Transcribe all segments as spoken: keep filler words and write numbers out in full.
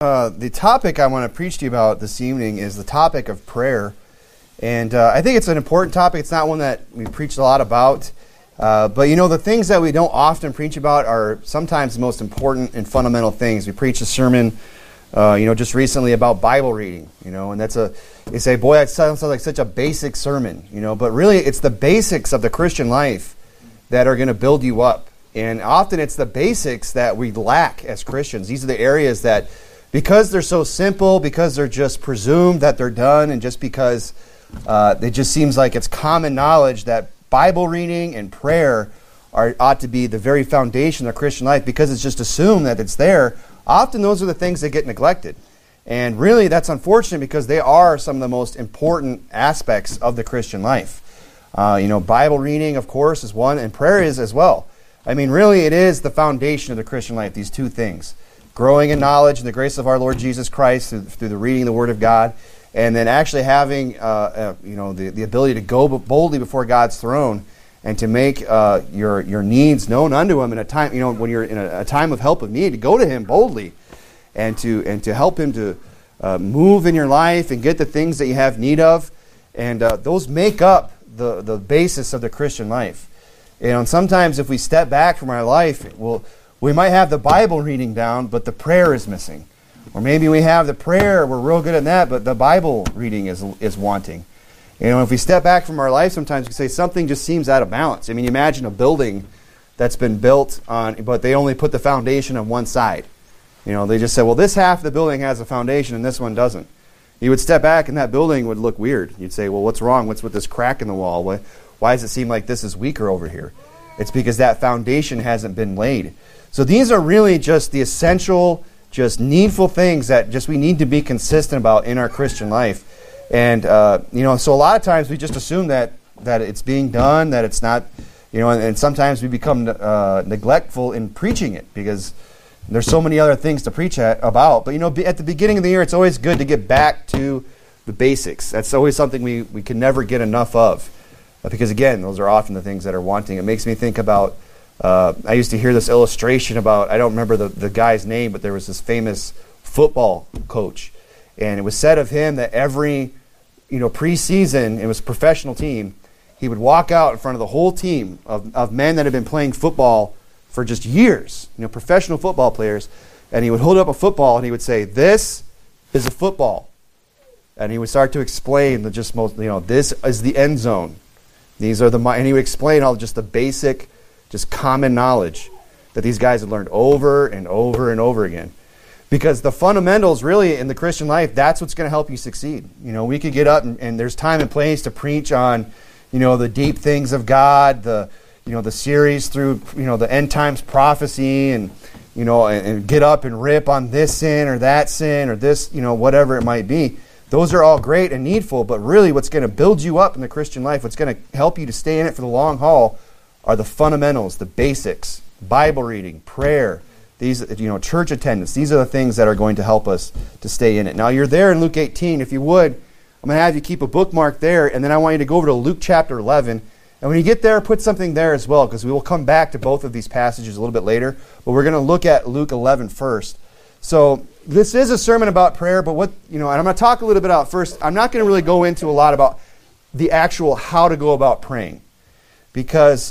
Uh, the topic I want to preach to you about this evening is the topic of prayer. And uh, I think it's an important topic. It's not one that we preach a lot about. Uh, but, you know, the things that we don't often preach about are sometimes the most important and fundamental things. We preached a sermon, uh, you know, just recently about Bible reading, you know, and that's a, they say, boy, that sounds like such a basic sermon, you know, but really it's the basics of the Christian life that are going to build you up. And often it's the basics that we lack as Christians. These are the areas that, because they're so simple, because they're just presumed that they're done, and just because uh, it just seems like it's common knowledge that Bible reading and prayer are ought to be the very foundation of Christian life, because it's just assumed that it's there, often those are the things that get neglected. And really, that's unfortunate, because they are some of the most important aspects of the Christian life. Uh, you know, Bible reading, of course, is one, and prayer is as well. I mean, really, it is the foundation of the Christian life, these two things. Growing in knowledge and the grace of our Lord Jesus Christ through, through the reading of the Word of God, and then actually having, uh, uh, you know, the, the ability to go boldly before God's throne and to make uh, your your needs known unto Him in a time, you know, when you're in a, a time of help of need, to go to Him boldly and to and to help Him to uh, move in your life and get the things that you have need of, and uh, those make up the the basis of the Christian life. You know, and sometimes if we step back from our life, we'll. We might have the Bible reading down, but the prayer is missing. Or maybe we have the prayer, we're real good at that, but the Bible reading is is wanting. You know, if we step back from our life, sometimes we say something just seems out of balance. I mean, imagine a building that's been built on, but they only put the foundation on one side. You know, they just say, well, this half of the building has a foundation and this one doesn't. You would step back and that building would look weird. You'd say, well, what's wrong? What's with this crack in the wall? Why, why does it seem like this is weaker over here? It's because that foundation hasn't been laid. So these are really just the essential, just needful things that just we need to be consistent about in our Christian life. And, uh, you know, so a lot of times we just assume that, that it's being done, that it's not, you know, and, and sometimes we become uh, neglectful in preaching it because there's so many other things to preach at, about. But, you know, at the beginning of the year, it's always good to get back to the basics. That's always something we, we can never get enough of. Because, again, those are often the things that are wanting. It makes me think about, uh, I used to hear this illustration about, I don't remember the, the guy's name, but there was this famous football coach. And it was said of him that every, you know, preseason, it was a professional team, he would walk out in front of the whole team of, of men that had been playing football for just years, you know, professional football players, and he would hold up a football and he would say, this is a football. And he would start to explain the just most, you know, this is the end zone. These are the, and he would explain all just the basic, just common knowledge that these guys had learned over and over and over again. Because the fundamentals really in the Christian life, that's what's going to help you succeed. You know, we could get up and, and there's time and place to preach on, you know, the deep things of God, the, you know, the series through, you know, the end times prophecy, and, you know, and, and get up and rip on this sin or that sin or this, you know, whatever it might be. Those are all great and needful, but really what's going to build you up in the Christian life, what's going to help you to stay in it for the long haul, are the fundamentals, the basics, Bible reading, prayer, these, you know, church attendance. These are the things that are going to help us to stay in it. Now, you're there in Luke eighteen. If you would, I'm going to have you keep a bookmark there, and then I want you to go over to Luke chapter eleven. And when you get there, put something there as well, because we will come back to both of these passages a little bit later. But we're going to look at Luke eleven first. So this is a sermon about prayer, but what, you know, and I'm going to talk a little bit about first. I'm not going to really go into a lot about the actual how to go about praying, because,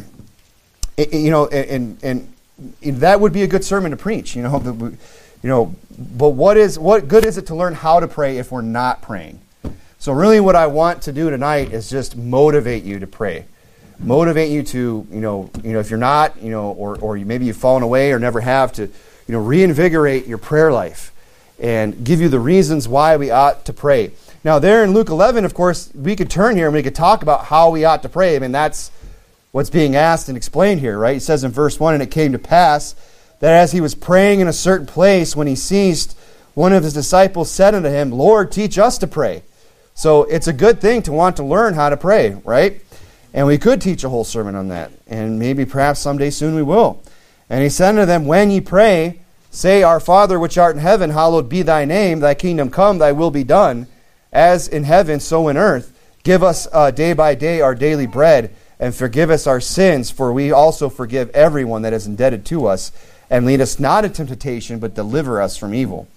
it, you know, and, and and that would be a good sermon to preach, you know, the, you know. But what is what good is it to learn how to pray if we're not praying? So really, what I want to do tonight is just motivate you to pray, motivate you to, you know, you know, if you're not, you know, or or maybe you've fallen away or never have, to, you know, reinvigorate your prayer life and give you the reasons why we ought to pray. Now, there in Luke eleven, of course, we could turn here and we could talk about how we ought to pray. I mean, that's what's being asked and explained here, right? It says in verse one, and it came to pass that as he was praying in a certain place, when he ceased, one of his disciples said unto him, Lord, teach us to pray. So it's a good thing to want to learn how to pray, right? And we could teach a whole sermon on that. And maybe perhaps someday soon we will. And he said unto them, when ye pray, say, Our Father which art in heaven, hallowed be thy name. Thy kingdom come, thy will be done, as in heaven, so in earth. Give us uh, day by day our daily bread, and forgive us our sins, for we also forgive everyone that is indebted to us. And lead us not into temptation, but deliver us from evil.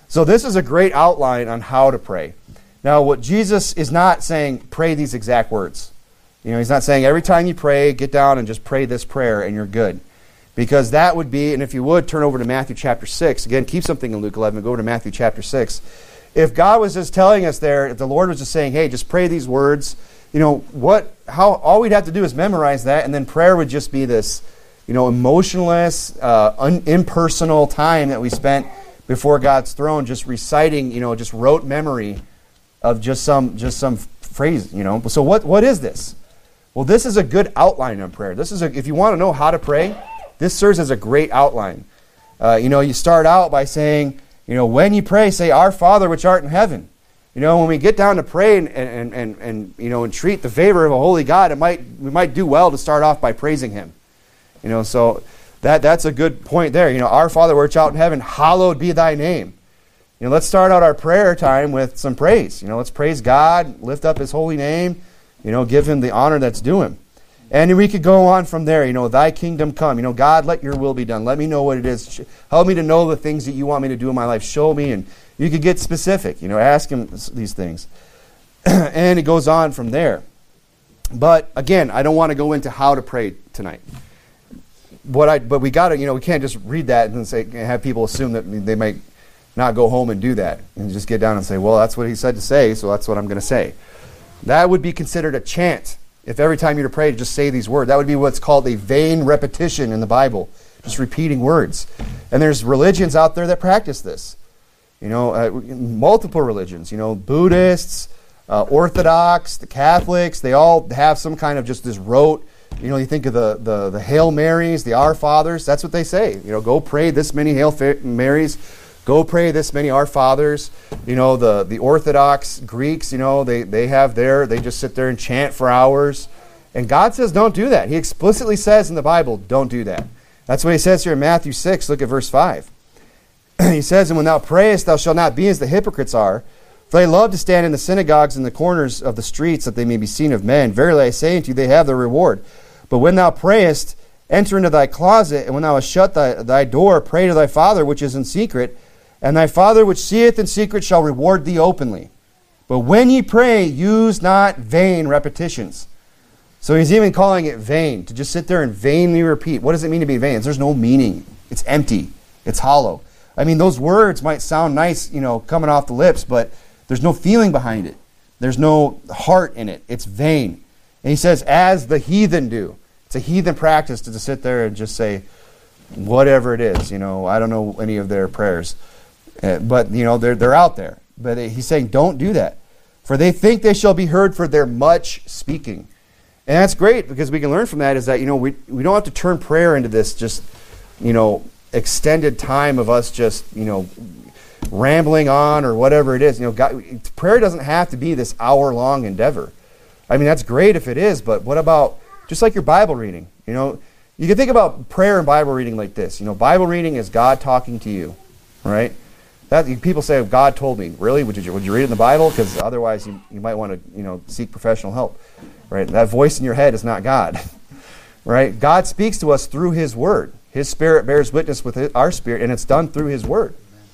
So this is a great outline on how to pray. Now, what Jesus is not saying, pray these exact words. You know, he's not saying every time you pray, get down and just pray this prayer and you're good. Because that would be, and if you would, turn over to Matthew chapter six. Again, keep something in Luke eleven, go over to Matthew chapter six. If God was just telling us there, if the Lord was just saying, hey, just pray these words, you know, what, how, all we'd have to do is memorize that, and then prayer would just be this, you know, emotionless, uh, un, impersonal time that we spent before God's throne, just reciting, you know, just rote memory of just some, just some phrase, you know. So what, what is this? Well, this is a good outline on prayer. This is a, if you want to know how to pray, this serves as a great outline. Uh, you know, you start out by saying, you know, when you pray, say, Our Father which art in heaven. You know, when we get down to pray and, and, and, and you know, entreat the favor of a holy God, it might we might do well to start off by praising Him. You know, so that that's a good point there. You know, Our Father which art in heaven, hallowed be thy name. You know, let's start out our prayer time with some praise. You know, let's praise God, lift up His holy name, you know, give Him the honor that's due Him. And we could go on from there, you know, thy kingdom come. You know, God, let your will be done. Let me know what it is. Help me to know the things that you want me to do in my life. Show me. And you could get specific, you know, ask Him these things. And it goes on from there. But again, I don't want to go into how to pray tonight. What I, but we got to, you know, we can't just read that and say, have people assume that they might not go home and do that. And just get down and say, well, that's what He said to say, so that's what I'm going to say. That would be considered a chant. If every time you're to pray, to just say these words, that would be what's called a vain repetition in the Bible, just repeating words. And there's religions out there that practice this. You know, uh, multiple religions. You know, Buddhists, uh, Orthodox, the Catholics, they all have some kind of just this rote. You know, you think of the, the, the Hail Marys, the Our Fathers, that's what they say. You know, go pray this many Hail Marys. Go pray this many Our Fathers. You know, the, the Orthodox Greeks, you know, they, they have their, they just sit there and chant for hours. And God says don't do that. He explicitly says in the Bible, don't do that. That's what He says here in Matthew six. Look at verse five. He says, and when thou prayest, thou shalt not be as the hypocrites are, for they love to stand in the synagogues and the corners of the streets, that they may be seen of men. Verily I say unto you, they have their reward. But when thou prayest, enter into thy closet, and when thou hast shut thy, thy door, pray to thy Father which is in secret, and thy Father which seeth in secret shall reward thee openly. But when ye pray, use not vain repetitions. So He's even calling it vain, to just sit there and vainly repeat. What does it mean to be vain? There's no meaning. It's empty. It's hollow. I mean, those words might sound nice, you know, coming off the lips, but there's no feeling behind it. There's no heart in it. It's vain. And He says, as the heathen do. It's a heathen practice to just sit there and just say whatever it is. You know, I don't know any of their prayers. Uh, but, you know, they're, they're out there. But He's saying, don't do that. For they think they shall be heard for their much speaking. And that's great, because we can learn from that is that, you know, we, we don't have to turn prayer into this just, you know, extended time of us just, you know, rambling on or whatever it is. You know, God, prayer doesn't have to be this hour-long endeavor. I mean, that's great if it is, but what about just like your Bible reading? You know, you can think about prayer and Bible reading like this. You know, Bible reading is God talking to you, right? That people say, God told me. Really? Would you, would you read it in the Bible? Because otherwise you, you might want to, you know, seek professional help, right? That voice in your head is not God, right? God speaks to us through His Word. His Spirit bears witness with our spirit, and it's done through His Word.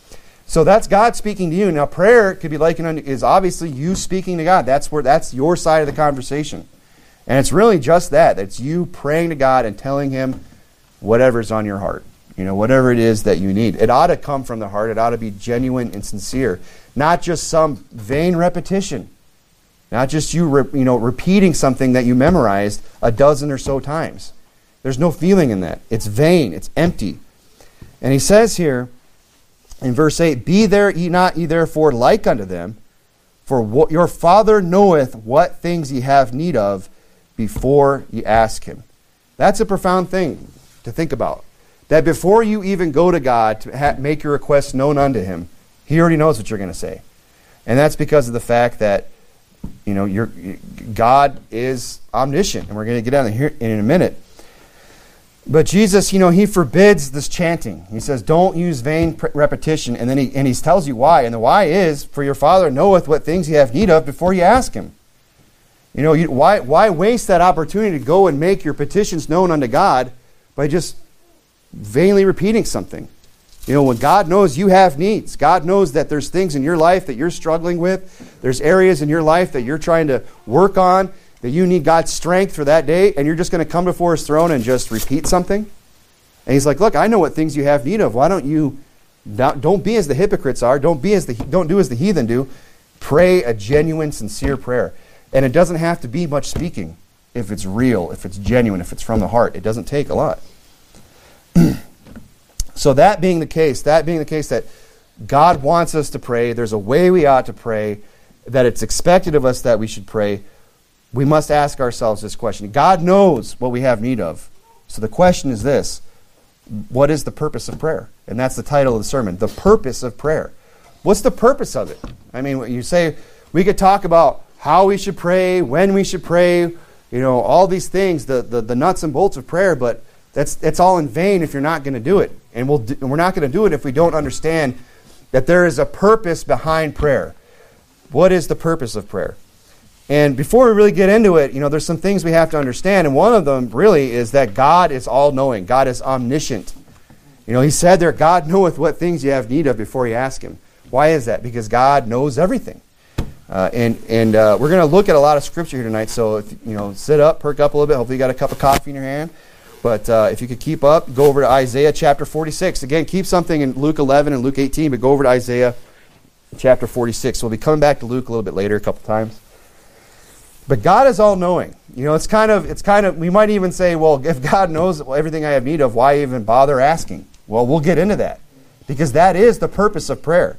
So that's God speaking to you. Now, prayer could be likened unto, is obviously you speaking to God. That's where that's your side of the conversation. And it's really just that. It's you praying to God and telling Him whatever's on your heart. You know, whatever it is that you need. It ought to come from the heart. It ought to be genuine and sincere. Not just some vain repetition. Not just you, re, you know, repeating something that you memorized a dozen or so times. There's no feeling in that. It's vain. It's empty. And He says here in verse eight, be there ye not ye therefore like unto them, for what your Father knoweth what things ye have need of before ye ask Him. That's a profound thing to think about. That before you even go to God to ha- make your requests known unto Him, He already knows what you're going to say. And that's because of the fact that, you know, you're, God is omniscient. And we're going to get down here in a minute. But Jesus, you know, He forbids this chanting. He says, don't use vain pre- repetition. And then he, and he tells you why. And the why is, for your Father knoweth what things ye have need of before you ask Him. You know, you, why, why waste that opportunity to go and make your petitions known unto God by just vainly repeating something? You know, when God knows you have needs, God knows that there's things in your life that you're struggling with, there's areas in your life that you're trying to work on, that you need God's strength for that day, and you're just going to come before his throne and just repeat something. And he's like, look, I know what things you have need of. Why don't you, not, don't be as the hypocrites are, don't be as the, don't do as the heathen do. Pray a genuine, sincere prayer. And it doesn't have to be much speaking if it's real, if it's genuine, if it's from the heart. It doesn't take a lot. So that being the case, that being the case that God wants us to pray, there's a way we ought to pray, that it's expected of us that we should pray, we must ask ourselves this question. God knows what we have need of. So the question is this: what is the purpose of prayer? And that's the title of the sermon, the purpose of prayer. What's the purpose of it? I mean, when you say, we could talk about how we should pray, when we should pray, you know, all these things, the, the, the nuts and bolts of prayer, but that's it's all in vain if you're not going to do it. And, we'll do, and we're not going to do it if we don't understand that there is a purpose behind prayer. What is the purpose of prayer? And before we really get into it, you know, there's some things we have to understand. And one of them really is that God is all-knowing. God is omniscient. You know, he said there, God knoweth what things you have need of before you ask him. Why is that? Because God knows everything. Uh, and and uh, we're going to look at a lot of scripture here tonight. So, if, you know, sit up, perk up a little bit. Hopefully you got a cup of coffee in your hand. But uh, if you could keep up, go over to Isaiah chapter forty-six. Again, keep something in Luke eleven and Luke eighteen, but go over to Isaiah chapter forty-six. So we'll be coming back to Luke a little bit later, a couple times. But God is all-knowing. You know, it's kind of, it's kind of, we might even say, well, if God knows everything I have need of, why even bother asking? Well, we'll get into that, because that is the purpose of prayer.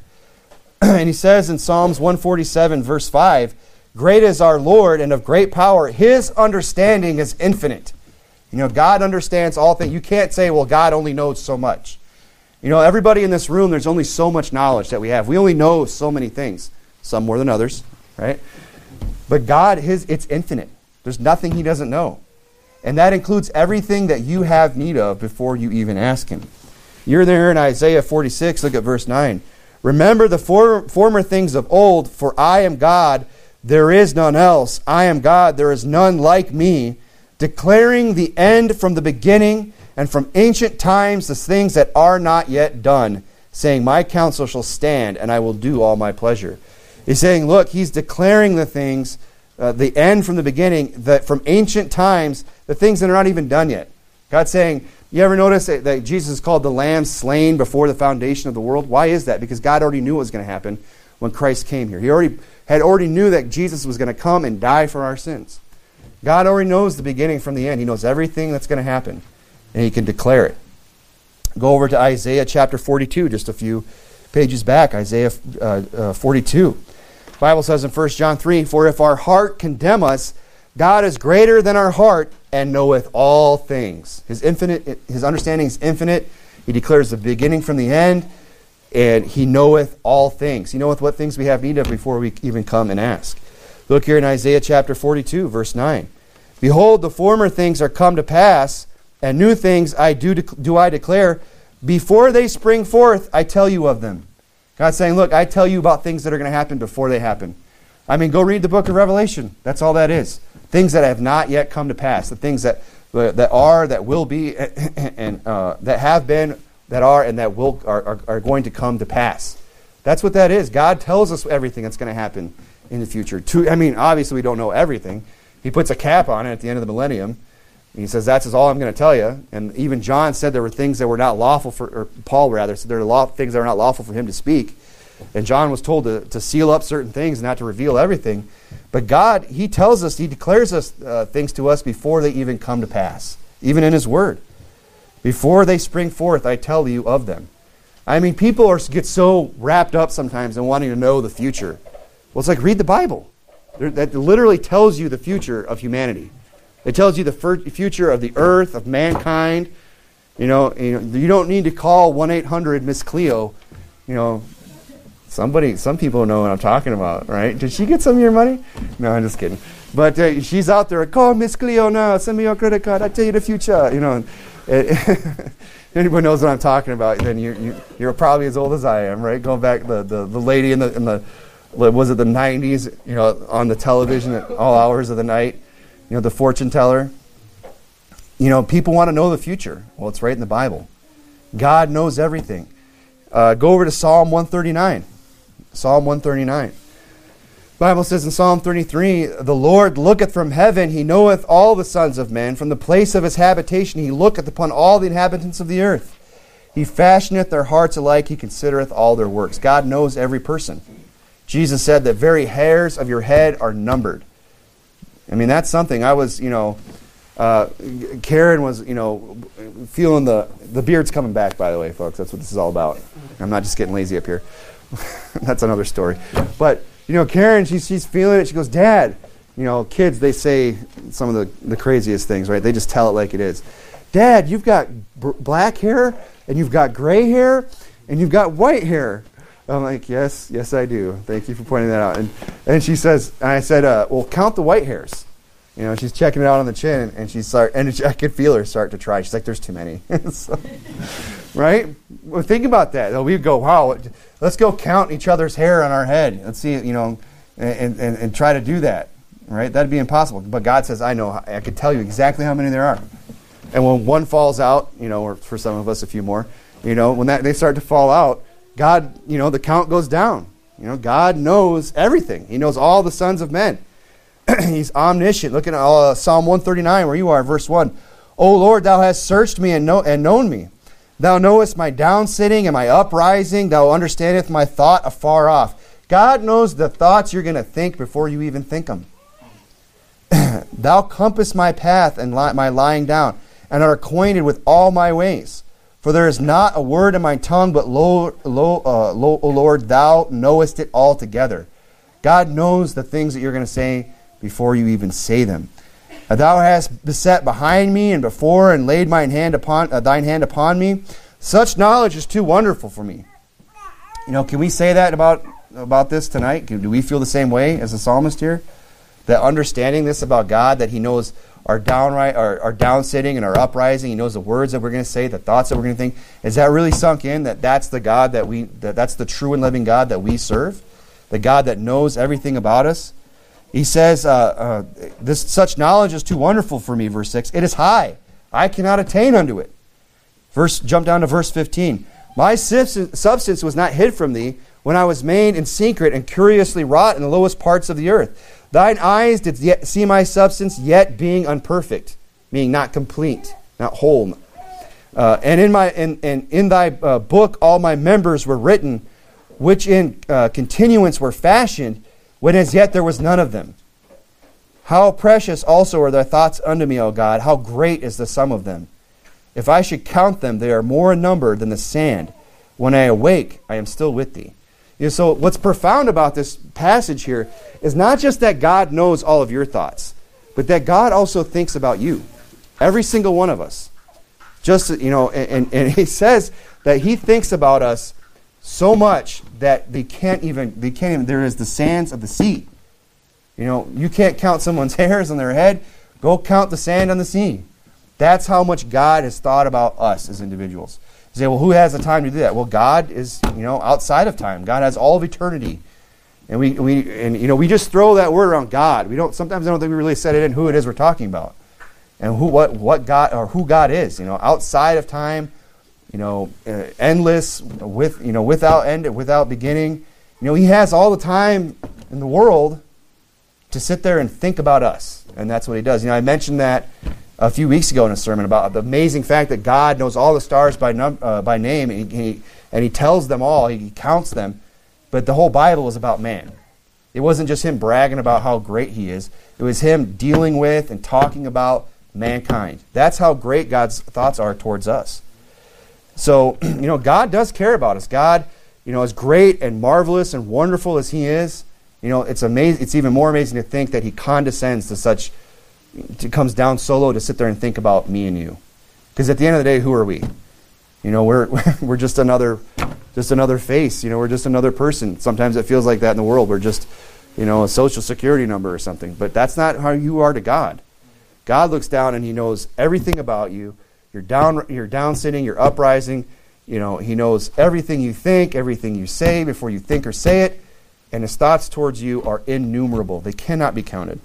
And he says in Psalms one forty-seven, verse five, great is our Lord and of great power. His understanding is infinite. You know, God understands all things. You can't say, well, God only knows so much. You know, everybody in this room, there's only so much knowledge that we have. We only know so many things, some more than others, right? But God, his it's infinite. There's nothing he doesn't know. And that includes everything that you have need of before you even ask him. You're there in Isaiah forty-six, look at verse nine. Remember the for, former things of old, for I am God, there is none else. I am God, there is none like me, declaring the end from the beginning, and from ancient times the things that are not yet done, saying, my counsel shall stand, and I will do all my pleasure. He's saying, look, he's declaring the things, uh, the end from the beginning, that from ancient times, the things that are not even done yet. God's saying, you ever notice that, that Jesus is called the Lamb slain before the foundation of the world? Why is that? Because God already knew what was going to happen when Christ came here. He already had already knew that Jesus was going to come and die for our sins. God already knows the beginning from the end. He knows everything that's going to happen, and he can declare it. Go over to Isaiah chapter forty-two, just a few pages back, Isaiah uh, uh, forty-two. The Bible says in First John three, for if our heart condemn us, God is greater than our heart and knoweth all things. His infinite, his understanding is infinite. He declares the beginning from the end, and he knoweth all things. He knoweth what things we have need of before we even come and ask. Look here in Isaiah chapter forty-two, verse nine. Behold, the former things are come to pass, and new things I do, do I declare. Before they spring forth, I tell you of them. God's saying, look, I tell you about things that are going to happen before they happen. I mean, go read the book of Revelation. That's all that is. Things that have not yet come to pass. The things that that are, that will be, and uh, that have been, that are, and that will are, are, are going to come to pass. That's what that is. God tells us everything that's going to happen in the future. To, I mean, obviously we don't know everything. He puts a cap on it at the end of the millennium. He says, that's all I'm going to tell you. And even John said there were things that were not lawful for, or Paul rather, said there were law, things that were not lawful for him to speak. And John was told to, to seal up certain things and not to reveal everything. But God, he tells us, he declares us uh, things to us before they even come to pass, even in his word. Before they spring forth, I tell you of them. I mean, people are, get so wrapped up sometimes in wanting to know the future. Well, it's like, read the Bible. That literally tells you the future of humanity. It tells you the future of the earth, of mankind. You know, you know, you don't need to call one eight hundred Miss Cleo. You know, somebody, some people know what I'm talking about, right? Did she get some of your money? No, I'm just kidding. But uh, she's out there, call Miss Cleo now, send me your credit card, I'll tell you the future. You know, if anybody knows what I'm talking about, then you, you, you're probably as old as I am, right? Going back, the, the, the lady in the, in the, was it the nineties, you know, on the television at all hours of the night. You know, the fortune teller. You know, people want to know the future. Well, it's right in the Bible. God knows everything. Uh, go over to Psalm one thirty-nine. Psalm one thirty-nine. The Bible says in Psalm thirty-three, the Lord looketh from heaven, he knoweth all the sons of men. From the place of his habitation he looketh upon all the inhabitants of the earth. He fashioneth their hearts alike, he considereth all their works. God knows every person. Jesus said the very hairs of your head are numbered. I mean, that's something. I was, you know, uh, Karen was, you know, feeling the, the beard's coming back, by the way, folks. That's what this is all about. I'm not just getting lazy up here. That's another story. But, you know, Karen, she's, she's feeling it. She goes, Dad, you know, kids, they say some of the, the craziest things, right? They just tell it like it is. Dad, you've got b- black hair, and you've got gray hair, and you've got white hair. I'm like, yes, yes, I do. Thank you for pointing that out. And and she says, and I said, uh, well, count the white hairs. You know, she's checking it out on the chin, and she's start, and I could feel her start to try. She's like, there's too many. So, right? Well, think about that. We go, wow, let's go count each other's hair on our head. Let's see, you know, and, and, and try to do that, right? That'd be impossible. But God says, I know, I could tell you exactly how many there are. And when one falls out, you know, or for some of us, a few more, you know, when that they start to fall out, God, you know, the count goes down. You know, God knows everything. He knows all the sons of men. He's omniscient. Look at uh, Psalm one thirty-nine, where you are, verse one. O Lord, thou hast searched me and, know, and known me. Thou knowest my downsitting and my uprising. Thou understandest my thought afar off. God knows the thoughts you're going to think before you even think them. Thou compass my path and li- my lying down, and art acquainted with all my ways. For there is not a word in my tongue, but lo, lo, uh, lo, O Lord, thou knowest it altogether. God knows the things that you're going to say before you even say them. Uh, thou hast beset behind me and before, and laid mine hand upon uh, thine hand upon me. Such knowledge is too wonderful for me. You know, can we say that about about this tonight? Do we feel the same way as the psalmist here? That understanding this about God, that He knows our downright, our, our down sitting and our uprising. He knows the words that we're going to say, the thoughts that we're going to think. Is that really sunk in? That that's the God that we, that that's the true and living God that we serve, the God that knows everything about us. He says, uh, uh, "This such knowledge is too wonderful for me." Verse six. It is high; I cannot attain unto it. Verse. Jump down to verse fifteen. My substance was not hid from thee when I was made in secret and curiously wrought in the lowest parts of the earth. Thine eyes did yet see my substance, yet being unperfect, meaning not complete, not whole. Uh, and in my in, in, in thy uh, book all my members were written, which in uh, continuance were fashioned, when as yet there was none of them. How precious also are thy thoughts unto me, O God! How great is the sum of them! If I should count them, they are more in number than the sand. When I awake, I am still with thee. You know, so what's profound about this passage here is not just that God knows all of your thoughts, but that God also thinks about you, every single one of us. Just, you know, and, and He says that He thinks about us so much that they can't even, they can't even, there is the sands of the sea. You know, you can't count someone's hairs on their head. Go count the sand on the sea. That's how much God has thought about us as individuals. You say, well, who has the time to do that? Well, God is, you know, outside of time. God has all of eternity. And we, we and you know, we just throw that word around God. We don't sometimes I don't think we really set it in who it is we're talking about. And who what what God or who God is, you know, outside of time, you know, uh, endless, with you know, without end, without beginning. You know, He has all the time in the world to sit there and think about us. And that's what He does. You know, I mentioned that a few weeks ago in a sermon about the amazing fact that God knows all the stars by num- uh, by name, and he, and he tells them all, He counts them. But the whole Bible is about man. It wasn't just Him bragging about how great He is. It was Him dealing with and talking about mankind. That's how great God's thoughts are towards us. So, you know, God does care about us. God, you know, as great and marvelous and wonderful as He is, you know, it's amazing. It's even more amazing to think that He condescends to such. It comes down so low to sit there and think about me and you, because at the end of the day, who are we? You know, we're we're just another, just another face. You know, we're just another person. Sometimes it feels like that in the world. We're just, you know, a social security number or something. But that's not how you are to God. God looks down and He knows everything about you. You're down, you're down sitting, you're uprising. You know, He knows everything you think, everything you say before you think or say it, and His thoughts towards you are innumerable. They cannot be counted.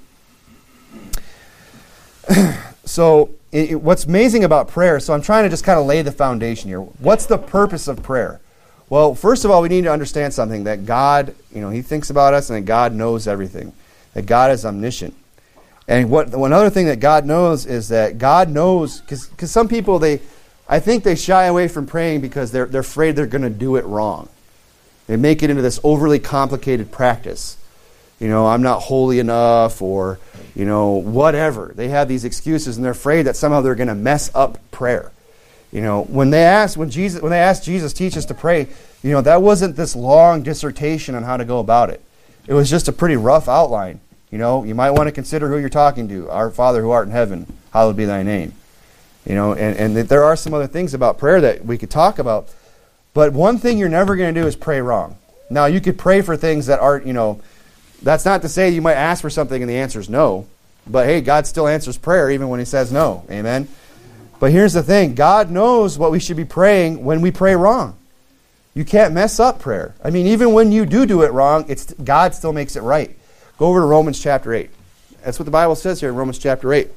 So it, what's amazing about prayer, so I'm trying to just kind of lay the foundation here. What's the purpose of prayer? Well, first of all, we need to understand something, that God, you know, he thinks about us and that God knows everything, that God is omniscient. And what one other thing that God knows is that God knows, because some people, they, I think they shy away from praying because they're, they're afraid they're going to do it wrong. They make it into this overly complicated practice. You know, I'm not holy enough, or, you know, whatever. They have these excuses and they're afraid that somehow they're going to mess up prayer. You know, when they asked, when Jesus, when they asked Jesus, teach us to pray, you know, that wasn't this long dissertation on how to go about it. It was just a pretty rough outline. You know, you might want to consider who you're talking to. Our Father who art in heaven, hallowed be thy name. You know, and, and there are some other things about prayer that we could talk about. But one thing you're never going to do is pray wrong. Now, you could pray for things that aren't, you know, that's not to say you might ask for something and the answer is no. But hey, God still answers prayer even when he says no. Amen? But here's the thing. God knows what we should be praying when we pray wrong. You can't mess up prayer. I mean, even when you do do it wrong, it's God still makes it right. Go over to Romans chapter eight. That's what the Bible says here in Romans chapter eight.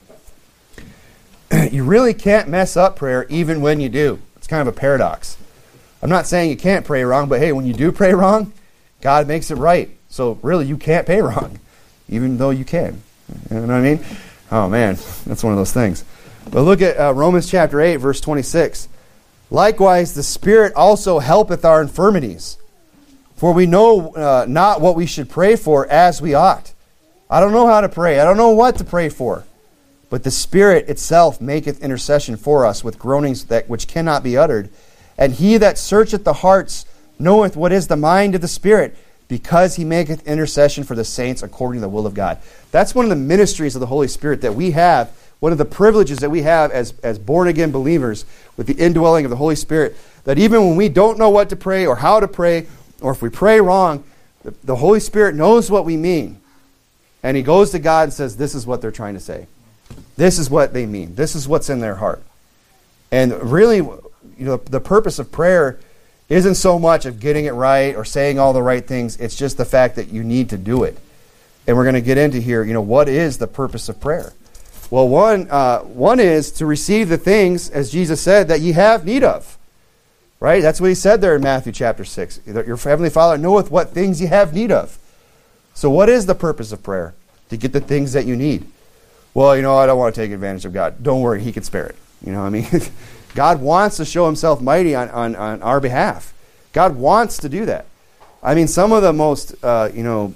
You really can't mess up prayer even when you do. It's kind of a paradox. I'm not saying you can't pray wrong, but hey, when you do pray wrong, God makes it right. So really, you can't pray wrong, even though you can. You know what I mean? Oh man, that's one of those things. But look at uh, Romans chapter eight, verse twenty-six. Likewise, the Spirit also helpeth our infirmities. For we know uh, not what we should pray for as we ought. I don't know how to pray. I don't know what to pray for. But the Spirit itself maketh intercession for us with groanings that which cannot be uttered. And he that searcheth the hearts knoweth what is the mind of the Spirit, because he maketh intercession for the saints according to the will of God. That's one of the ministries of the Holy Spirit that we have, one of the privileges that we have as, as born-again believers with the indwelling of the Holy Spirit, that even when we don't know what to pray or how to pray, or if we pray wrong, the, the Holy Spirit knows what we mean. And he goes to God and says, this is what they're trying to say. This is what they mean. This is what's in their heart. And really, you know, the purpose of prayer isn't so much of getting it right or saying all the right things. It's just the fact that you need to do it. And we're going to get into here, you know, what is the purpose of prayer? Well, one, uh, one is to receive the things, as Jesus said, that ye have need of. Right? That's what he said there in Matthew chapter six. Your heavenly Father knoweth what things you have need of. So what is the purpose of prayer? To get the things that you need. Well, you know, I don't want to take advantage of God. Don't worry, he can spare it. You know what I mean? God wants to show himself mighty on, on, on our behalf. God wants to do that. I mean, some of the most, uh, you know,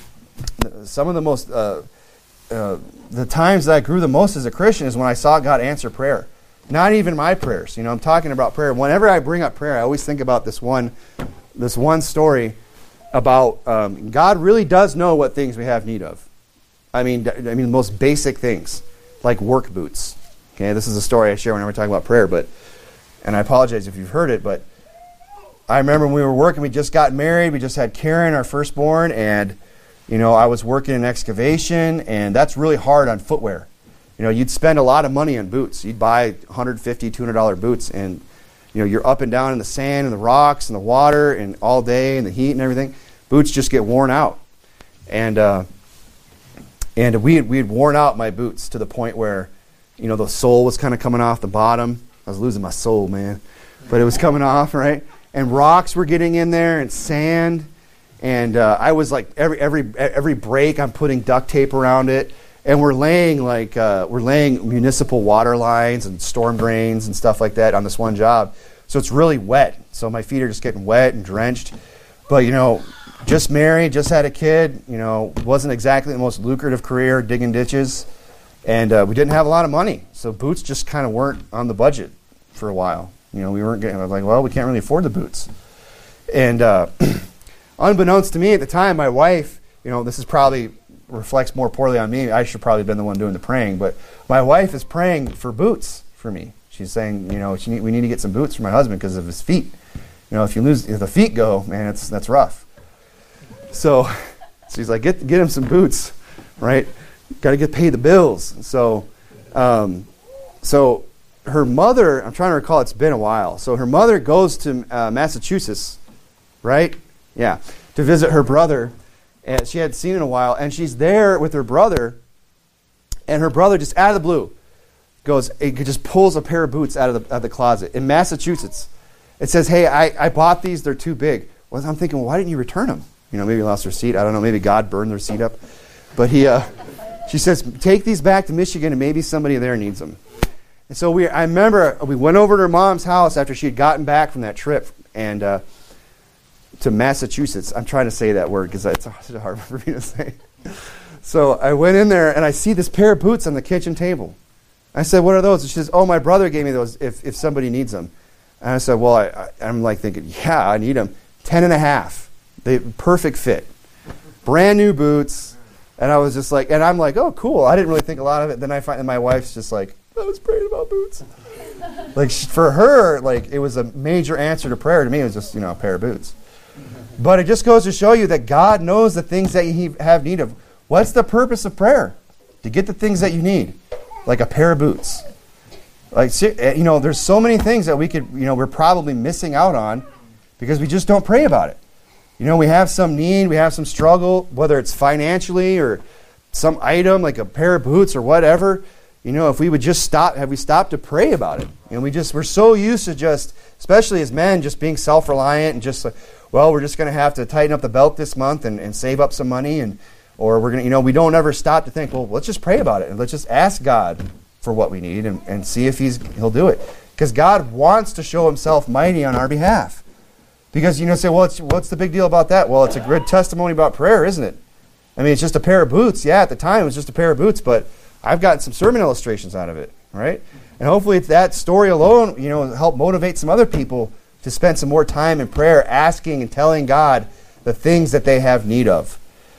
some of the most, uh, uh, the times that I grew the most as a Christian is when I saw God answer prayer. Not even my prayers. You know, I'm talking about prayer. Whenever I bring up prayer, I always think about this one, this one story about um, God really does know what things we have need of. I mean, I mean, the most basic things, like work boots. Okay, this is a story I share whenever I talk about prayer, but, and I apologize if you've heard it, but I remember when we were working, we just got married, we just had Karen, our firstborn, and, you know, I was working in excavation, and that's really hard on footwear. You know, you'd spend a lot of money on boots. You'd buy one hundred fifty dollars, two hundred dollars boots, and, you know, you're up and down in the sand and the rocks and the water and all day and the heat and everything. Boots just get worn out. And uh, and we had, we had worn out my boots to the point where, you know, the sole was kind of coming off the bottom. I was losing my soul, man. But it was coming off, right? And rocks were getting in there and sand. And uh, I was like, every every every break, I'm putting duct tape around it. And we're laying like uh, we're laying municipal water lines and storm drains and stuff like that on this one job. So it's really wet. So my feet are just getting wet and drenched. But, you know, just married, just had a kid, you know, wasn't exactly the most lucrative career, digging ditches. And uh, we didn't have a lot of money. So boots just kind of weren't on the budget for a while. You know, we weren't getting, I was like, well, we can't really afford the boots. And uh, unbeknownst to me at the time, my wife, you know, this is probably reflects more poorly on me. I should probably have been the one doing the praying. But my wife is praying for boots for me. She's saying, you know, she need, we need to get some boots for my husband because of his feet. You know, if you lose, if the feet go, man, it's that's rough. So she's like, get get him some boots, right? Got to get paid the bills. So, um, so her mother, I'm trying to recall, it's been a while. So her mother goes to uh, Massachusetts, right? Yeah, to visit her brother, and she hadn't seen in a while, and she's there with her brother, and her brother just out of the blue goes, it just pulls a pair of boots out of the, out of the closet in Massachusetts. It says, hey, I, I bought these. They're too big. Well, I'm thinking, well, why didn't you return them? You know, maybe he lost their seat. I don't know. Maybe God burned their seat up. But he, uh, she says, take these back to Michigan, and maybe somebody there needs them. And so we, I remember we went over to her mom's house after she had gotten back from that trip and uh, to Massachusetts. I'm trying to say that word because it's hard for me to say. So I went in there, and I see this pair of boots on the kitchen table. I said, what are those? And she says, oh, my brother gave me those if, if somebody needs them. And I said, well, I, I, I'm like thinking, yeah, I need them. Ten and a half. They perfect fit. Brand new boots. And I was just like, and I'm like, oh, cool. I didn't really think a lot of it. Then I find that my wife's just like, I was praying about boots. Like she, for her, like it was a major answer to prayer. To me, it was just, you know, a pair of boots. But it just goes to show you that God knows the things that you have need of. What's the purpose of prayer? To get the things that you need, like a pair of boots. Like, you know, there's so many things that we could, you know, we're probably missing out on because we just don't pray about it. You know, we have some need, we have some struggle, whether it's financially or some item like a pair of boots or whatever. You know, if we would just stop, have we stopped to pray about it? And we just, we're so used to just, especially as men, just being self-reliant and just like, well, we're just going to have to tighten up the belt this month and, and save up some money. And or we're going to, you know, we don't ever stop to think, well, let's just pray about it. And let's just ask God for what we need and, and see if he's, he'll do it. Because God wants to show himself mighty on our behalf. Because, you know, say, well, it's, what's the big deal about that? Well, it's a good testimony about prayer, isn't it? I mean, it's just a pair of boots. Yeah, at the time it was just a pair of boots, but I've gotten some sermon illustrations out of it, right? And hopefully that story alone, you know, help motivate some other people to spend some more time in prayer, asking and telling God the things that they have need of.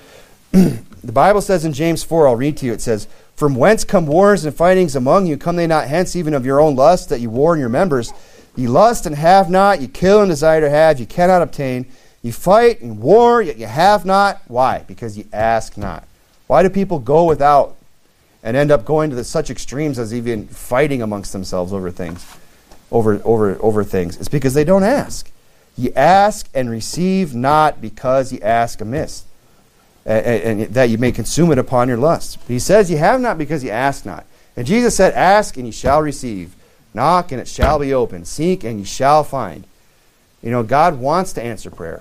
The Bible says in James four, I'll read to you, it says, from whence come wars and fightings among you? Come they not hence even of your own lust that you war in your members? You lust and have not, you kill and desire to have, you cannot obtain. You fight and war, yet you have not. Why? Because you ask not. Why do people go without and end up going to the, such extremes as even fighting amongst themselves over things? Over, over, over things. It's because they don't ask. You ask and receive not because you ask amiss, and, and, and that you may consume it upon your lust. But he says you have not because you ask not. And Jesus said, ask and you shall receive. Knock and it shall be opened. Seek and you shall find. You know, God wants to answer prayer.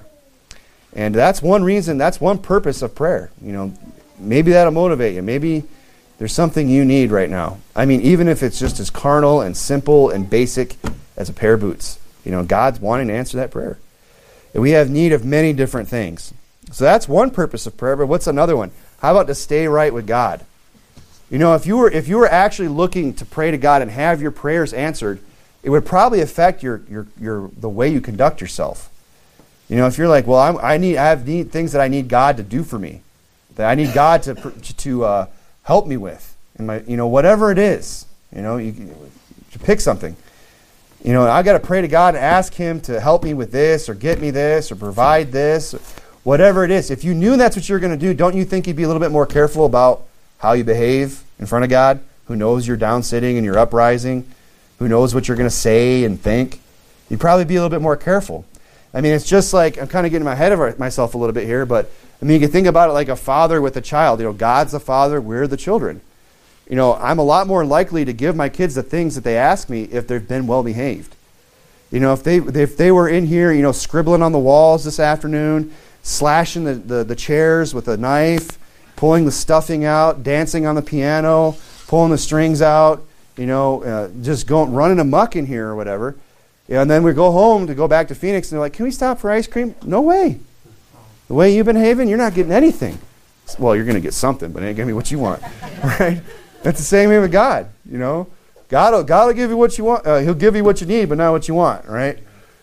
And that's one reason, that's one purpose of prayer. You know, maybe that'll motivate you. Maybe there's something you need right now. I mean, even if it's just as carnal and simple and basic as a pair of boots. You know, God's wanting to answer that prayer. And we have need of many different things. So that's one purpose of prayer, but what's another one? How about to stay right with God? You know, if you were if you were actually looking to pray to God and have your prayers answered, it would probably affect your your your the way you conduct yourself. You know, if you're like, well, I'm, I need I have need things that I need God to do for me, that I need God to to uh, help me with, and my you know whatever it is, you know, you, you pick something. You know, I got to pray to God and ask Him to help me with this, or get me this, or provide this, whatever it is. If you knew that's what you're going to do, don't you think you'd be a little bit more careful about how you behave in front of God, who knows you're down sitting and you're uprising, who knows what you're going to say and think? You'd probably be a little bit more careful. I mean, it's just like, I'm kind of getting ahead of myself a little bit here, but I mean, you can think about it like a father with a child. You know, God's the father, we're the children. You know, I'm a lot more likely to give my kids the things that they ask me if they've been well behaved. You know, if they if they were in here, you know, scribbling on the walls this afternoon, slashing the, the, the chairs with a knife, pulling the stuffing out, dancing on the piano, pulling the strings out, you know, uh, just going running amok in here or whatever. Yeah, and then we go home to go back to Phoenix, and they're like, can we stop for ice cream? No way. The way you've been behaving, you're not getting anything. Well, you're going to get something, but it ain't going to be what you want. Right? That's the same way with God, you know. God will, God will give you what you want. Uh, he'll give you what you need, but not what you want, right?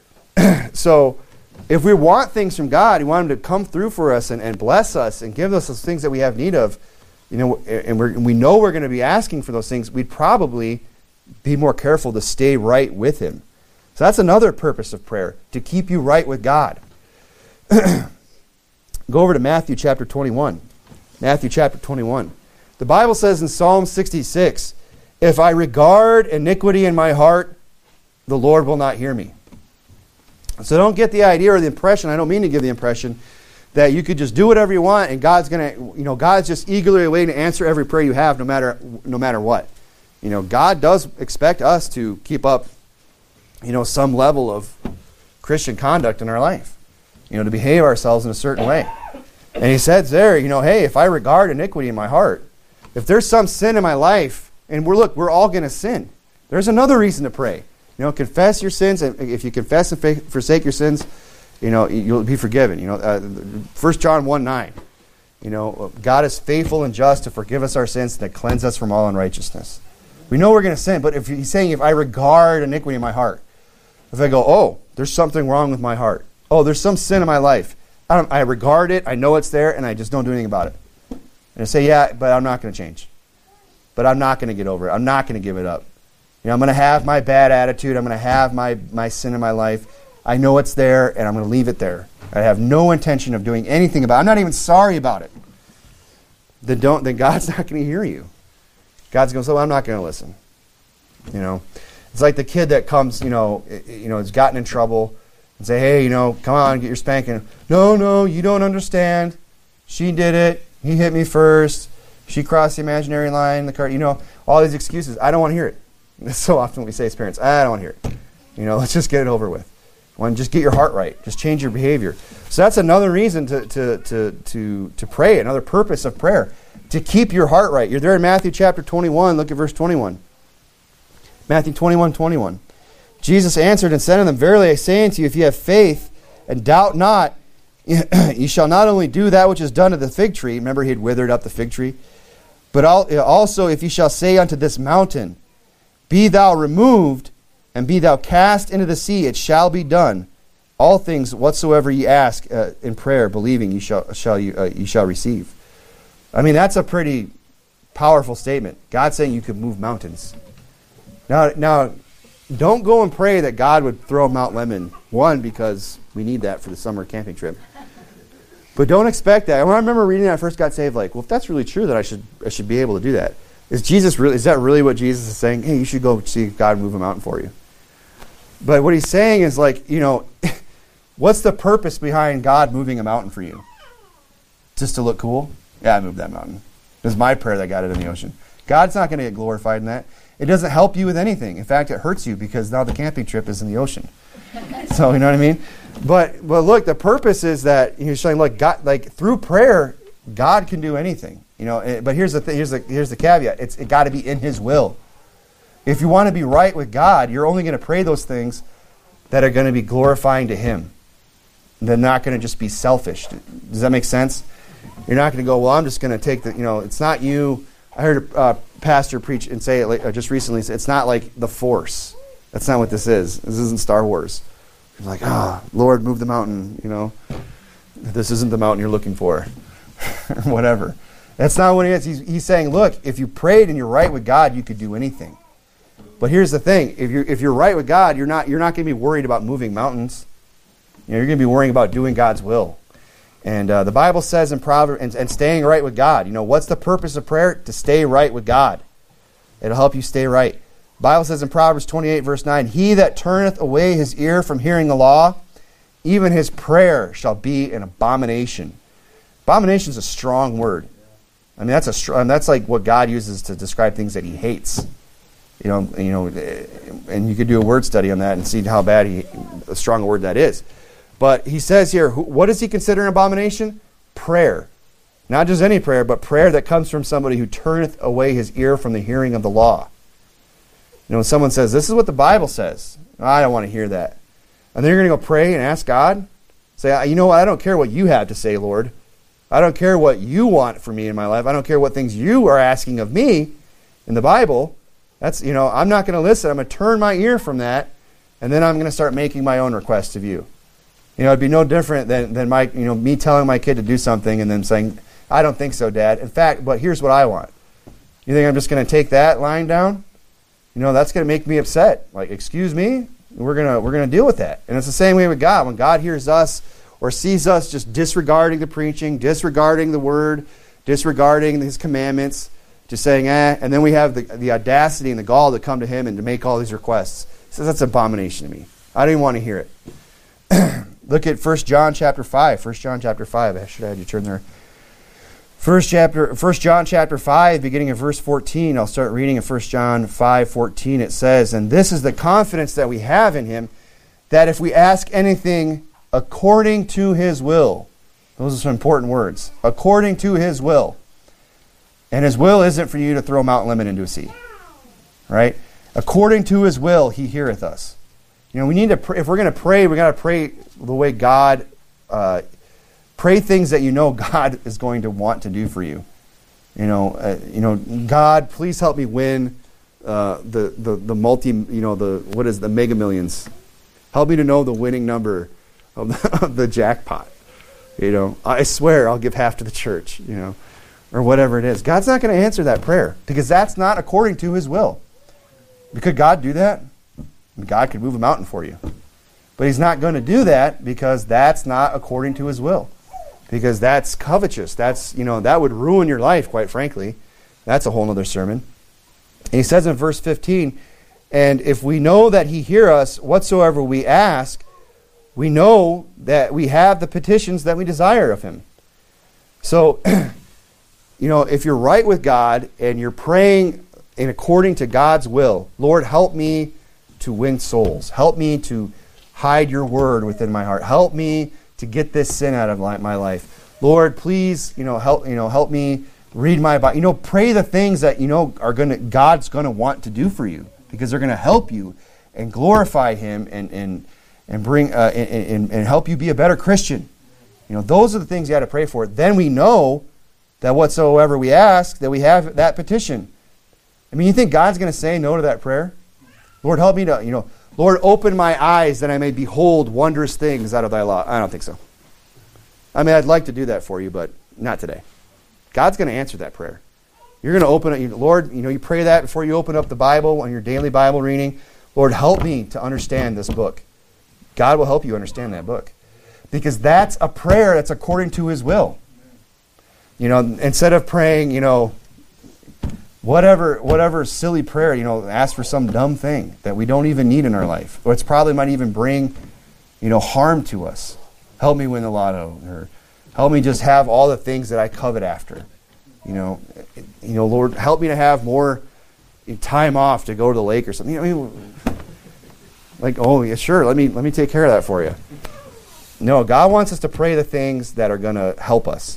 So if we want things from God, we want Him to come through for us and, and bless us and give us those things that we have need of, you know, and, we're, and we know we're going to be asking for those things, we'd probably be more careful to stay right with Him. So that's another purpose of prayer, to keep you right with God. Go over to Matthew chapter twenty-one. Matthew chapter twenty-one. The Bible says in Psalm sixty-six, if I regard iniquity in my heart, the Lord will not hear me. So don't get the idea or the impression, I don't mean to give the impression, that you could just do whatever you want and God's going to, you know, God's just eagerly waiting to answer every prayer you have no matter no matter what. You know, God does expect us to keep up, you know, some level of Christian conduct in our life, you know, to behave ourselves in a certain way. And he says there, you know, hey, if I regard iniquity in my heart, if there's some sin in my life, and we're look, we're all going to sin. There's another reason to pray. You know, confess your sins. And if you confess and forsake your sins, you know, you'll be forgiven. You know, uh, First John one nine. You know, God is faithful and just to forgive us our sins and to cleanse us from all unrighteousness. We know we're going to sin, but if he's saying if I regard iniquity in my heart, if I go, oh, there's something wrong with my heart. Oh, there's some sin in my life. I, don't, I regard it, I know it's there, and I just don't do anything about it. And I say, yeah, but I'm not going to change. But I'm not going to get over it. I'm not going to give it up. You know, I'm going to have my bad attitude. I'm going to have my, my sin in my life. I know it's there, and I'm going to leave it there. I have no intention of doing anything about it. I'm not even sorry about it. Then don't. Then God's not going to hear you. God's going to say, well, I'm not going to listen. You know, it's like the kid that comes, you know, you know, has gotten in trouble and say, hey, you know, come on, get your spanking. No, no, you don't understand. She did it. He hit me first. She crossed the imaginary line. The car, you know, all these excuses. I don't want to hear it. That's so often what we say as parents. I don't want to hear it. You know, let's just get it over with. One, just get your heart right. Just change your behavior. So that's another reason to to to to to pray. Another purpose of prayer, to keep your heart right. You're there in Matthew chapter twenty-one. Look at verse twenty-one. Matthew twenty-one, twenty-one. Jesus answered and said to them, verily I say unto you, if you have faith and doubt not, you shall not only do that which is done to the fig tree. Remember, he had withered up the fig tree. But also, if you shall say unto this mountain, be thou removed, and be thou cast into the sea, it shall be done. All things whatsoever ye ask uh, in prayer, believing, you shall shall you uh, you shall receive. I mean, that's a pretty powerful statement. God's saying you could move mountains. Now, now, don't go and pray that God would throw Mount Lemon. One, because we need that for the summer camping trip. But don't expect that. When I remember reading that I first got saved, like, well, if that's really true, that I should I should be able to do that. Is Jesus really? Is that really what Jesus is saying? Hey, you should go see God move a mountain for you. But what he's saying is, like, you know, what's the purpose behind God moving a mountain for you? Just to look cool? Yeah, I moved that mountain. It was my prayer that got it in the ocean. God's not going to get glorified in that. It doesn't help you with anything. In fact, it hurts you because now the camping trip is in the ocean. So, you know what I mean? But but look, the purpose is that he's showing, like, God, like through prayer, God can do anything. You know, but here's the th- here's the here's the caveat. It's it got to be in His will. If you want to be right with God, you're only going to pray those things that are going to be glorifying to Him. They're not going to just be selfish. Does that make sense? You're not going to go, well, I'm just going to take the, you know, it's not you. I heard a uh, pastor preach and say it like, uh, just recently. It's not like the Force. That's not what this is. This isn't Star Wars. You're like, ah, oh, Lord, move the mountain. You know, this isn't the mountain you're looking for, or whatever. That's not what he is. He's, he's saying, look, if you prayed and you're right with God, you could do anything. But here's the thing: if you're if you're right with God, you're not you're not going to be worried about moving mountains. You know, you're going to be worrying about doing God's will. And uh, the Bible says in Proverbs, and, and staying right with God. You know, what's the purpose of prayer? To stay right with God. It'll help you stay right. The Bible says in Proverbs twenty-eight, verse nine, he that turneth away his ear from hearing the law, even his prayer shall be an abomination. Abomination is a strong word. I mean, that's a strong, that's like what God uses to describe things that He hates. You know, you know, and you could do a word study on that and see how bad he, a strong word that is. But he says here, what does he consider an abomination? Prayer. Not just any prayer, but prayer that comes from somebody who turneth away his ear from the hearing of the law. You know, when someone says, this is what the Bible says, I don't want to hear that. And then you're going to go pray and ask God, say, you know what, I don't care what you have to say, Lord. I don't care what you want for me in my life. I don't care what things you are asking of me in the Bible. That's, you know, I'm not going to listen. I'm going to turn my ear from that, and then I'm going to start making my own requests of you. You know, it'd be no different than, than my, you know, me telling my kid to do something and then saying, I don't think so, Dad. In fact, but here's what I want. You think I'm just going to take that line down? You know, that's going to make me upset. Like, excuse me? We're going to we're going to deal with that. And it's the same way with God. When God hears us or sees us just disregarding the preaching, disregarding the word, disregarding His commandments, just saying, eh, and then we have the, the audacity and the gall to come to Him and to make all these requests. He says, that's an abomination to me. I don't even want to hear it. Look at First John chapter five. First John chapter five. I should have had you turn there. First chapter, First John chapter five, beginning of verse fourteen. I'll start reading in First John five fourteen. It says, and this is the confidence that we have in Him, that if we ask anything according to his will, those are some important words, according to his will. And his will isn't for you to throw Mount Lemon into a sea, right? According to his will, he heareth us. You know, we need to pray. If we're going to pray, we got to pray the way God, uh, pray things that you know God is going to want to do for you. You know, uh, you know, God, please help me win uh, the the the multi, you know, the what is the Mega Millions? Help me to know the winning number of the, of the jackpot. You know, I swear I'll give half to the church. You know, or whatever it is. God's not going to answer that prayer because that's not according to his will. Could God do that? God could move a mountain for you. But he's not going to do that because that's not according to his will. Because that's covetous. That's, you know, that would ruin your life, quite frankly. That's a whole other sermon. And he says in verse fifteen, and if we know that he hear us whatsoever we ask, we know that we have the petitions that we desire of him. So, you know, if you're right with God and you're praying in according to God's will, Lord, help me to win souls. Help me to hide your word within my heart. Help me to get this sin out of my life. Lord, please, you know, help, you know, help me read my Bible. You know, pray the things that you know are going to God's going to want to do for you because they're going to help you and glorify him and and and bring uh, and, and, and help you be a better Christian. You know, those are the things you got to pray for. Then we know that whatsoever we ask, that we have that petition. I mean, you think God's going to say no to that prayer? Lord, help me to, you know, Lord, open my eyes that I may behold wondrous things out of thy law. I don't think so. I mean, I'd like to do that for you, but not today. God's going to answer that prayer. You're going to open it. Lord, you know, you pray that before you open up the Bible on your daily Bible reading. Lord, help me to understand this book. God will help you understand that book. Because that's a prayer that's according to his will. You know, instead of praying, you know, whatever whatever silly prayer, you know, ask for some dumb thing that we don't even need in our life. Or it's probably might even bring, you know, harm to us. Help me win the lotto. Or help me just have all the things that I covet after. You know, you know, Lord, help me to have more time off to go to the lake or something. You know, I mean, like, oh, yeah, sure, let me let me take care of that for you. No, God wants us to pray the things that are going to help us.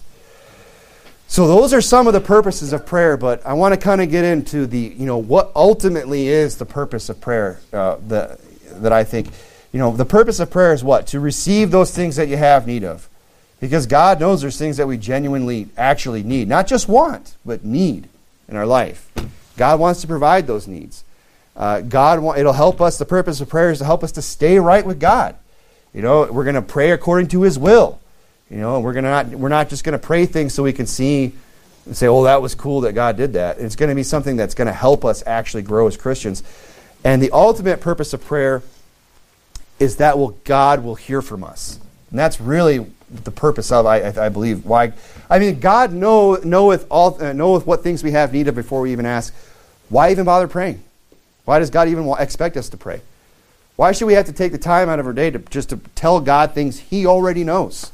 So those are some of the purposes of prayer, but I want to kind of get into the, you know, what ultimately is the purpose of prayer uh, the, that I think, you know, the purpose of prayer is what? To receive those things that you have need of. Because God knows there's things that we genuinely actually need. Not just want, but need in our life. God wants to provide those needs. Uh, God, wa- it'll help us, the purpose of prayer is to help us to stay right with God. You know, we're going to pray according to his will. You know, we're going to not we're not just going to pray things so we can see and say, "Oh, that was cool that God did that." It's going to be something that's going to help us actually grow as Christians. And the ultimate purpose of prayer is that will God will hear from us. And that's really the purpose of I, I believe why I mean God know knoweth all uh, knoweth what things we have need of before we even ask. Why even bother praying? Why does God even expect us to pray? Why should we have to take the time out of our day to just to tell God things he already knows?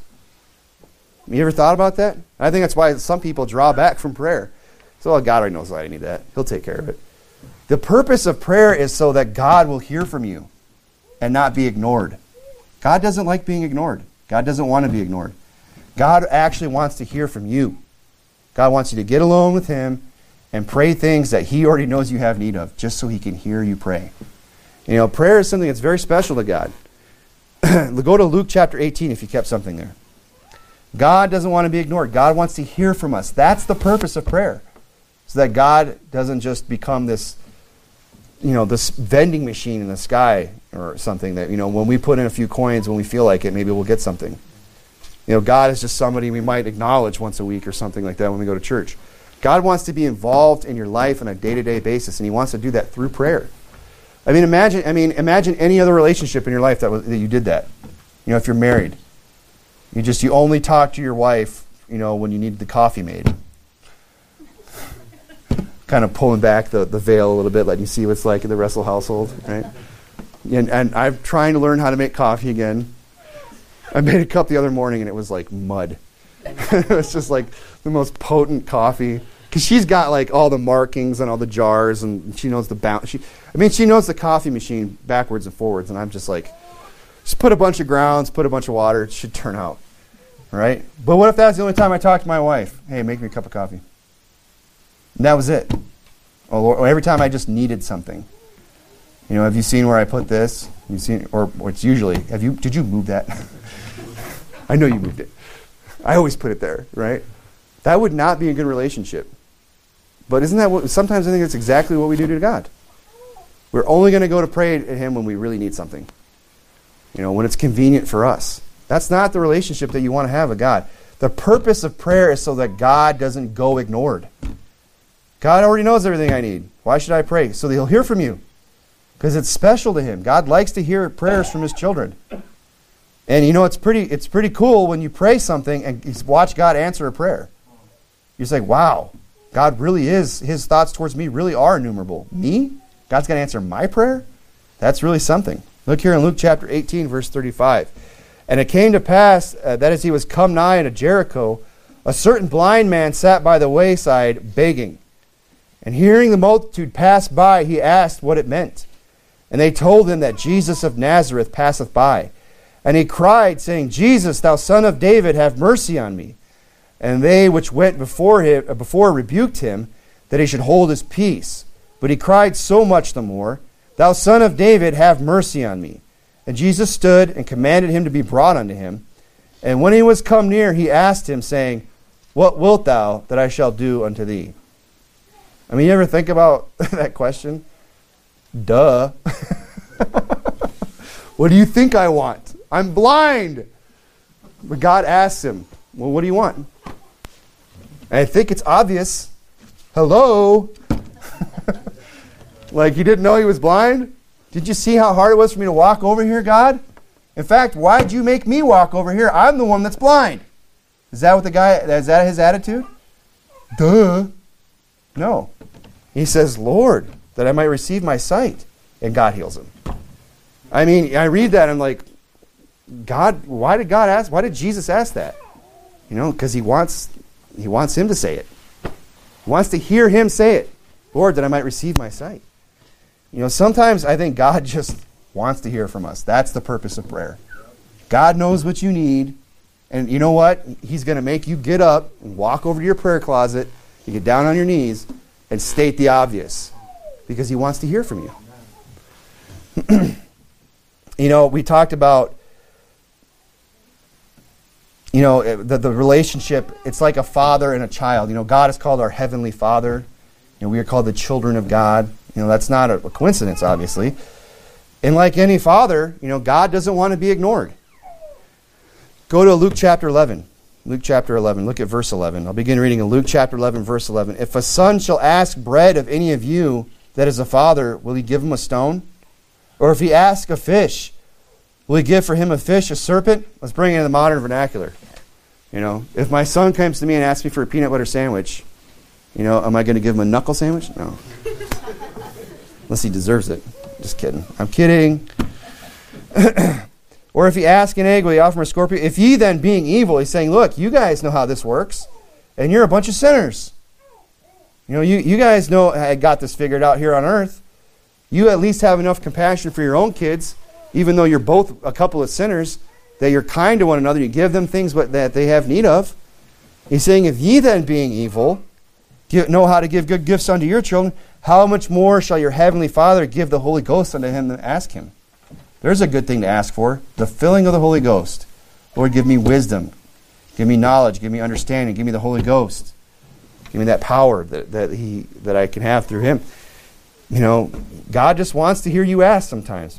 You ever thought about that? I think that's why some people draw back from prayer. So, well, God already knows I need that. He'll take care of it. The purpose of prayer is so that God will hear from you and not be ignored. God doesn't like being ignored. God doesn't want to be ignored. God actually wants to hear from you. God wants you to get alone with him and pray things that he already knows you have need of, just so he can hear you pray. You know, prayer is something that's very special to God. Go to Luke chapter eighteen if you kept something there. God doesn't want to be ignored. God wants to hear from us. That's the purpose of prayer. So that God doesn't just become this, you know, this vending machine in the sky or something that, you know, when we put in a few coins when we feel like it, maybe we'll get something. You know, God is just somebody we might acknowledge once a week or something like that when we go to church. God wants to be involved in your life on a day-to-day basis, and he wants to do that through prayer. I mean, imagine I mean, imagine any other relationship in your life that was, that you did that. You know, if you're married. You just, you only talk to your wife, you know, when you need the coffee made. Kind of pulling back the, the veil a little bit, letting you see what it's like in the Russell household, right? And, and I'm trying to learn how to make coffee again. I made a cup the other morning and it was like mud. It was just like the most potent coffee. Because she's got like all the markings on all the jars and she knows the bounce. She, I mean, she knows the coffee machine backwards and forwards, and I'm just like, Just put a bunch of grounds, put a bunch of water. It should turn out. Right? But what if that's the only time I talk to my wife? Hey, make me a cup of coffee. And that was it. Or every time I just needed something. You know, have you seen where I put this? You've seen, or, or it's usually, have you? Did you move that? I know you moved it. I always put it there, right? That would not be a good relationship. But isn't that what, sometimes I think that's exactly what we do to God. We're only going to go to pray to Him when we really need something. You know, when it's convenient for us. That's not the relationship that you want to have with God. The purpose of prayer is so that God doesn't go ignored. God already knows everything I need. Why should I pray? So that He'll hear from you. Because it's special to Him. God likes to hear prayers from His children. And you know, it's pretty it's pretty cool when you pray something and you watch God answer a prayer. You're just like, wow, God really is, His thoughts towards me really are innumerable. Me? God's going to answer my prayer? That's really something. Look here in Luke chapter eighteen, verse thirty-five. And it came to pass uh, that as he was come nigh unto Jericho, a certain blind man sat by the wayside begging. And hearing the multitude pass by, he asked what it meant. And they told him that Jesus of Nazareth passeth by. And he cried, saying, Jesus, thou son of David, have mercy on me. And they which went before him before rebuked him, that he should hold his peace. But he cried so much the more, Thou son of David, have mercy on me. And Jesus stood and commanded him to be brought unto him. And when he was come near, he asked him, saying, What wilt thou that I shall do unto thee? I mean, you ever think about that question? Duh. What do you think I want? I'm blind. But God asks him, well, what do you want? And I think it's obvious. Hello? Like he didn't know he was blind? Did you see how hard it was for me to walk over here, God? In fact, why'd you make me walk over here? I'm the one that's blind. Is that what the guy, is that his attitude? Duh. No. He says, Lord, that I might receive my sight. And God heals him. I mean, I read that and I'm like, God, why did God ask? Why did Jesus ask that? You know, because he wants, he wants him to say it. He wants to hear him say it. Lord, that I might receive my sight. You know, sometimes I think God just wants to hear from us. That's the purpose of prayer. God knows what you need. And you know what? He's going to make you get up and walk over to your prayer closet. You get down on your knees and state the obvious. Because he wants to hear from you. You know, we talked about, you know, the, the relationship. It's like a father and a child. You know, God is called our Heavenly Father. You know, we are called the children of God. You know, that's not a, a coincidence, obviously. And like any father, you know, God doesn't want to be ignored. Go to Luke chapter eleven. Luke chapter eleven. Look at verse eleven. I'll begin reading in Luke chapter eleven, verse eleven. If a son shall ask bread of any of you that is a father, will he give him a stone? Or if he ask a fish, will he give for him a fish, a serpent? Let's bring it in the modern vernacular. You know, if my son comes to me and asks me for a peanut butter sandwich, you know, am I going to give him a knuckle sandwich? No. Unless he deserves it. Just kidding. I'm kidding. Or if he asks an egg, will he offer him a scorpion? If ye then, being evil, he's saying, look, you guys know how this works, and you're a bunch of sinners. You know, you, you guys know I got this figured out here on earth. You at least have enough compassion for your own kids, even though you're both a couple of sinners, that you're kind to one another. You give them things that they have need of. He's saying, if ye then, being evil, give, know how to give good gifts unto your children, how much more shall your heavenly Father give the Holy Ghost unto him that ask him? There's a good thing to ask for. The filling of the Holy Ghost. Lord, give me wisdom. Give me knowledge. Give me understanding. Give me the Holy Ghost. Give me that power that, that he that I can have through him. You know, God just wants to hear you ask sometimes.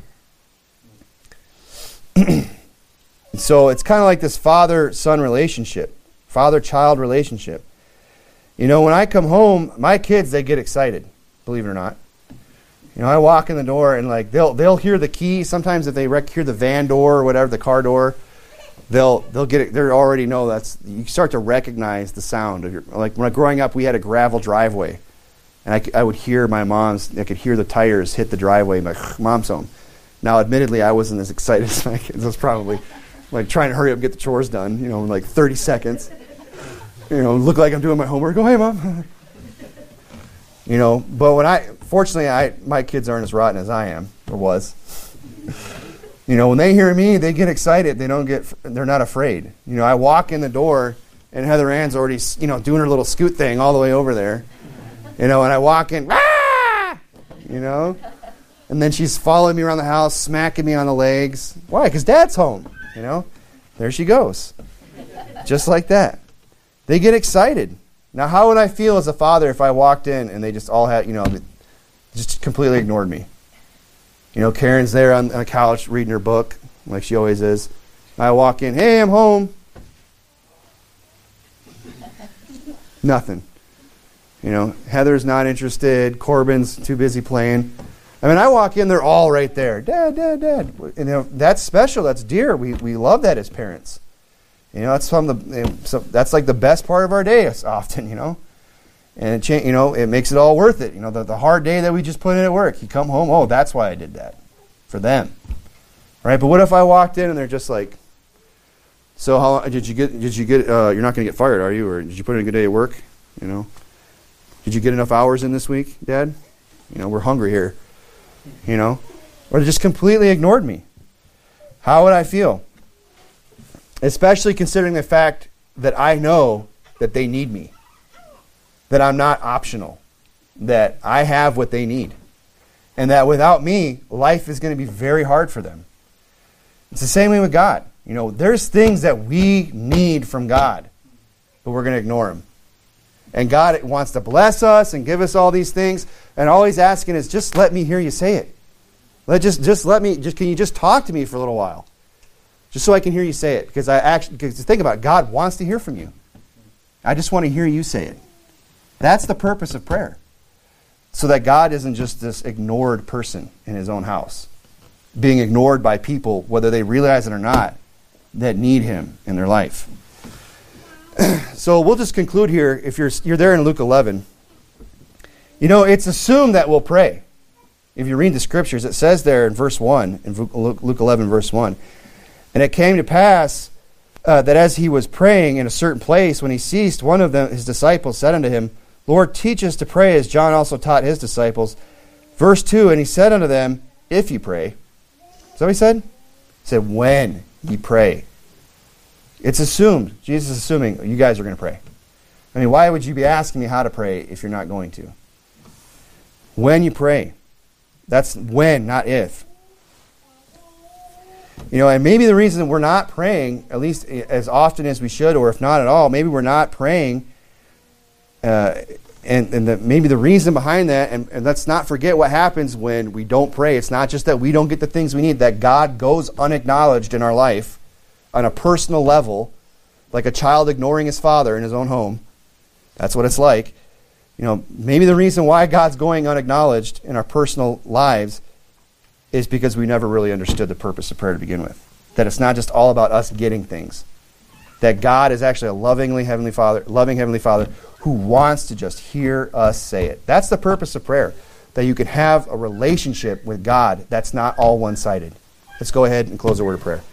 So it's kind of like this father-son relationship. Father-child relationship. You know, when I come home, my kids, they get excited. Believe it or not. You know, I walk in the door and like they'll they'll hear the key. Sometimes if they rec- hear the van door or whatever, the car door, they'll they'll get it. They already know that's. You start to recognize the sound of your. Like when I growing up, we had a gravel driveway, and I, I would hear my mom's. I could hear the tires hit the driveway. And like, mom's home. Now, admittedly, I wasn't as excited as my kids. I was probably like trying to hurry up and get the chores done. You know, in like thirty seconds. You know, look like I'm doing my homework. Go, hey, mom. You know, but when I, fortunately, I my kids aren't as rotten as I am, or was. You You know, when they hear me, they get excited. They don't get, they're not afraid. You know, I walk in the door and Heather Ann's already, you know, doing her little scoot thing all the way over there. You know, and I walk in, ah! You know, and then she's following me around the house, smacking me on the legs. Why? Because Dad's home. You know, there she goes. Just like that. They get excited. Now, how would I feel as a father if I walked in and they just all had, you know, just completely ignored me? You know, Karen's there on the couch reading her book, like she always is. I walk in, hey, I'm home. Nothing. You know, Heather's not interested. Corbin's too busy playing. I mean, I walk in, they're all right there. Dad, Dad, Dad. And, you know, that's special. That's dear. We we love that as parents. You know, that's some of the. You know, so that's like the best part of our day. Often, you know, and it cha- you know it makes it all worth it. You know, the the hard day that we just put in at work. You come home. Oh, that's why I did that for them, right? But what if I walked in and they're just like, so how did you get? Did you get? Uh, you're not going to get fired, are you? Or did you put in a good day at work? You know, did you get enough hours in this week, Dad? You know, we're hungry here. You know, or they just completely ignored me. How would I feel? Especially considering the fact that I know that they need me, that I'm not optional, that I have what they need, and that without me, life is going to be very hard for them. It's the same way with God. You know, there's things that we need from God, but we're going to ignore them. And God wants to bless us and give us all these things, and all He's asking is, just let me hear you say it. Let just just let me. Just can you just talk to me for a little while, just so I can hear you say it? Because I actually, because think about it, God wants to hear from you. I just want to hear you say it. That's the purpose of prayer, so that God isn't just this ignored person in His own house, being ignored by people, whether they realize it or not, that need Him in their life. So we'll just conclude here. If you're you're there in Luke eleven, you know, it's assumed that we'll pray. If you read the scriptures, it says there in verse one, in Luke eleven, verse one, and it came to pass uh, that as he was praying in a certain place, when he ceased, one of them, his disciples said unto him, Lord, teach us to pray as John also taught his disciples. Verse two, and he said unto them, if ye pray. Is that what he said? He said, when ye pray. It's assumed. Jesus is assuming you guys are going to pray. I mean, why would you be asking me how to pray if you're not going to? When you pray. That's when, not if. You know, and maybe the reason we're not praying, at least as often as we should, or if not at all, maybe we're not praying, uh, and, and the, maybe the reason behind that, and, and let's not forget what happens when we don't pray. It's not just that we don't get the things we need, that God goes unacknowledged in our life on a personal level, like a child ignoring his father in his own home. That's what it's like. You know, maybe the reason why God's going unacknowledged in our personal lives is because we never really understood the purpose of prayer to begin with. That it's not just all about us getting things. That God is actually a lovingly heavenly Father, loving heavenly Father who wants to just hear us say it. That's the purpose of prayer. That you can have a relationship with God that's not all one-sided. Let's go ahead and close the word of prayer.